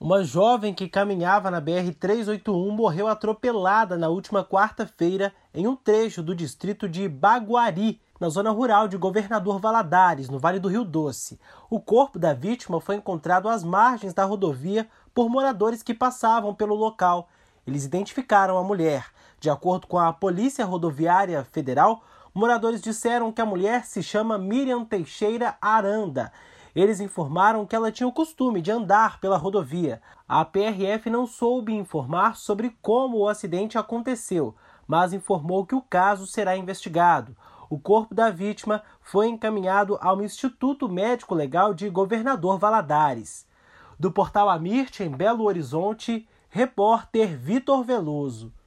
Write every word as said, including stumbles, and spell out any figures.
Uma jovem que caminhava na B R trezentos e oitenta e um morreu atropelada na última quarta-feira em um trecho do distrito de Baguari, na zona rural de Governador Valadares, no Vale do Rio Doce. O corpo da vítima foi encontrado às margens da rodovia por moradores que passavam pelo local. Eles identificaram a mulher. De acordo com a Polícia Rodoviária Federal, moradores disseram que a mulher se chama Miriam Teixeira Aranda. Eles informaram que ela tinha o costume de andar pela rodovia. A P R F não soube informar sobre como o acidente aconteceu, mas informou que o caso será investigado. O corpo da vítima foi encaminhado ao Instituto Médico Legal de Governador Valadares. Do portal Amirte, em Belo Horizonte, repórter Vitor Veloso.